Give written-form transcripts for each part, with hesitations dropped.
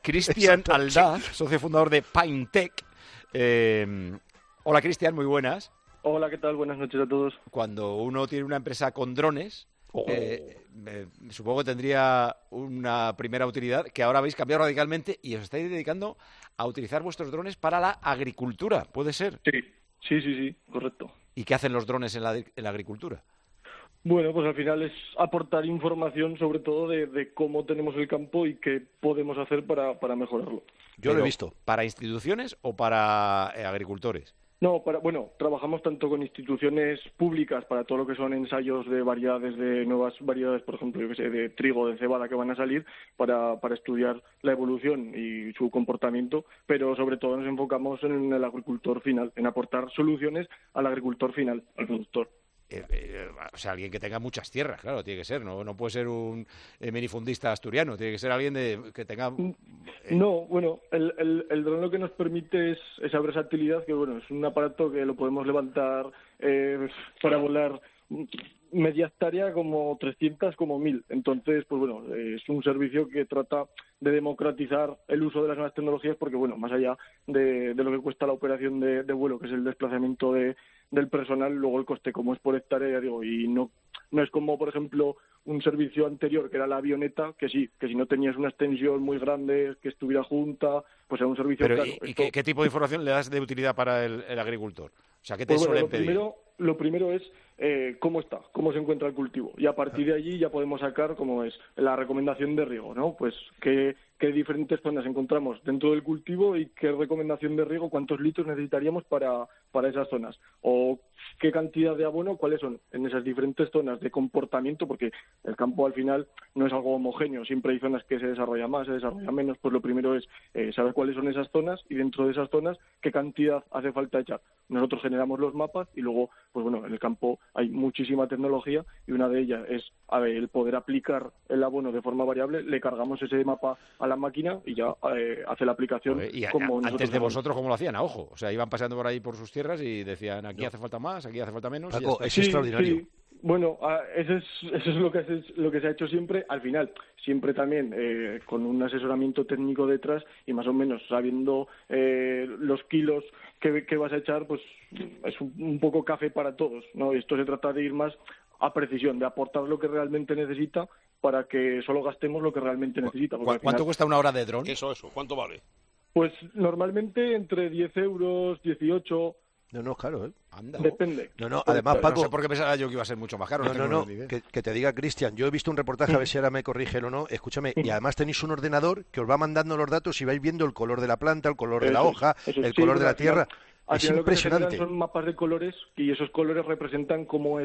Cristian Aldaz, socio fundador de Pintech. Hola, Cristian, muy buenas. Hola, ¿qué tal? Buenas noches a todos. Cuando uno tiene una empresa con drones, supongo que tendría una primera utilidad que ahora habéis cambiado radicalmente y os estáis dedicando a utilizar vuestros drones para la agricultura, ¿puede ser? Sí, correcto. ¿Y qué hacen los drones en la agricultura? Bueno, pues al final es aportar información sobre todo de cómo tenemos el campo y qué podemos hacer para mejorarlo. Yo lo he visto. ¿Para instituciones o para agricultores? No, trabajamos tanto con instituciones públicas para todo lo que son ensayos de variedades, de nuevas variedades, por ejemplo, de trigo, de cebada que van a salir para estudiar la evolución y su comportamiento, pero sobre todo nos enfocamos en el agricultor final, en aportar soluciones al agricultor final, al productor. O sea, alguien que tenga muchas tierras, claro, tiene que ser, no puede ser un minifundista asturiano, tiene que ser alguien que tenga... No, bueno, el dron lo que nos permite es esa versatilidad, que bueno, es un aparato que lo podemos levantar para volar media hectárea como 300, como 1000. Entonces, pues bueno, es un servicio que trata de democratizar el uso de las nuevas tecnologías porque, bueno, más allá de lo que cuesta la operación de vuelo, que es el desplazamiento del personal, luego el coste como es por hectárea, digo, y no es como, por ejemplo, un servicio anterior que era la avioneta, que sí, que si no tenías una extensión muy grande, que estuviera junta, pues era un servicio... Pero, claro, ¿y qué tipo de información le das de utilidad para el agricultor? O sea, ¿qué te suelen pedir? Lo primero es cómo está, cómo se encuentra el cultivo. Y a partir de allí ya podemos sacar, como es, la recomendación de riego, ¿no? Pues qué diferentes zonas encontramos dentro del cultivo y qué recomendación de riego, cuántos litros necesitaríamos para esas zonas. O qué cantidad de abono, cuáles son en esas diferentes zonas de comportamiento, porque el campo al final no es algo homogéneo, siempre hay zonas que se desarrollan más, se desarrollan menos. Pues lo primero es saber cuáles son esas zonas y dentro de esas zonas qué cantidad hace falta echar. Nosotros generamos los mapas y luego, pues bueno, en el campo hay muchísima tecnología y una de ellas es el poder aplicar el abono de forma variable. Le cargamos ese mapa a la máquina y ya hace la aplicación. Y antes de vosotros, ¿cómo lo hacían? A ojo. O sea, iban paseando por ahí por sus tierras y decían, aquí hace falta más, aquí hace falta menos. Paco, es extraordinario. Sí. Bueno, eso es lo que se ha hecho siempre. Al final, siempre también con un asesoramiento técnico detrás y más o menos sabiendo los kilos que vas a echar, pues es un poco café para todos, ¿no? Esto se trata de ir más a precisión, de aportar lo que realmente necesita para que solo gastemos lo que realmente necesita. ¿Cuánto cuesta una hora de dron? Eso, ¿cuánto vale? Pues normalmente entre 10 euros, 18... No, claro, ¿eh? Anda. Depende. No, además, Paco... No sé por qué pensaba yo que iba a ser mucho más caro. No, que te diga, Cristian, yo he visto un reportaje, a ver si ahora me corrigen o no, escúchame, y además tenéis un ordenador que os va mandando los datos y vais viendo el color de la planta, el color de la hoja, el color de la tierra. Es impresionante. Lo que son mapas de colores y esos colores representan cómo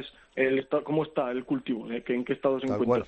está el cultivo, en qué estado se encuentra.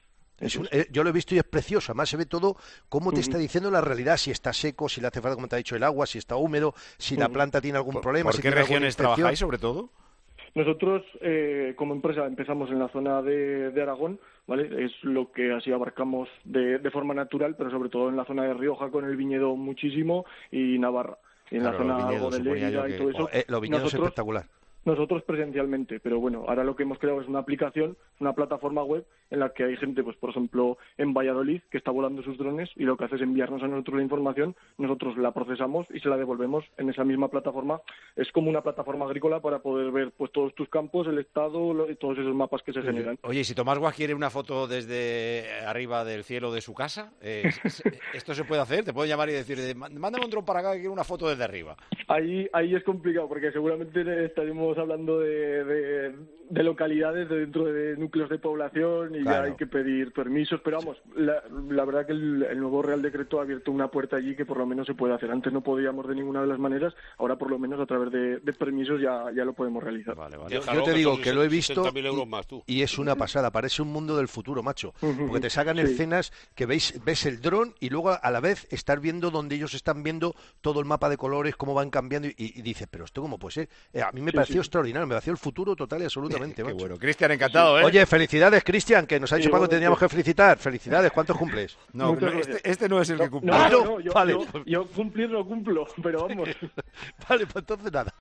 Yo lo he visto y es precioso. Además se ve todo cómo te está diciendo la realidad, si está seco, si le hace falta, como te ha dicho, el agua, si está húmedo, si la planta tiene algún problema. ¿Por qué regiones trabajáis sobre todo? Nosotros, como empresa, empezamos en la zona de Aragón, ¿vale? Es lo que así abarcamos de forma natural, pero sobre todo en la zona de Rioja con el viñedo muchísimo y Navarra. Y en la zona algo de Lérida y todo eso. Los viñedos es espectacular. Nosotros presencialmente, pero bueno, ahora lo que hemos creado es una aplicación, una plataforma web en la que hay gente, pues por ejemplo, en Valladolid, que está volando sus drones y lo que hace es enviarnos a nosotros la información, nosotros la procesamos y se la devolvemos en esa misma plataforma. Es como una plataforma agrícola para poder ver pues todos tus campos, el estado, todos esos mapas que se generan. Oye, si Tomás Guas quiere una foto desde arriba del cielo de su casa, ¿esto se puede hacer? ¿Te puedo llamar y decir, mándame un dron para acá que quiero una foto desde arriba? Ahí es complicado porque seguramente estaremos hablando de localidades dentro de núcleos de población y claro. Ya hay que pedir permisos, pero vamos, la verdad que el nuevo Real Decreto ha abierto una puerta allí que por lo menos se puede hacer. Antes no podíamos de ninguna de las maneras, ahora por lo menos a través de permisos ya lo podemos realizar. Vale. Yo te digo que lo he visto más, tú. y es una pasada, parece un mundo del futuro, macho, porque te sacan escenas que ves el dron y luego a la vez estar viendo donde ellos están viendo todo el mapa de colores, cómo van cambiando y dices, pero esto cómo puede ser. A mí me pareció extraordinario, me pareció el futuro total y absolutamente. Qué bueno. Cristian, encantado, ¿eh? Oye, felicidades, Cristian, que nos ha dicho Paco que teníamos que felicitar. Felicidades, ¿cuántos cumples? No, este no es el que cumple. Yo cumplir no cumplo, pero vamos. Vale, pues entonces nada.